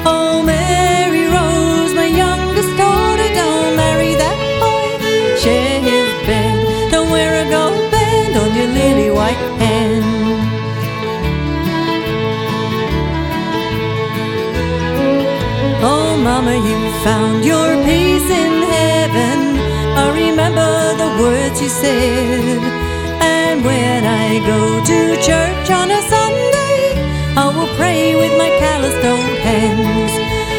Oh, Mary Rose, my youngest daughter, don't marry that boy. Share his bed, don't wear a gold band on your lily white hand. Oh, Mama, you found your peace in heaven. I remember the words you said.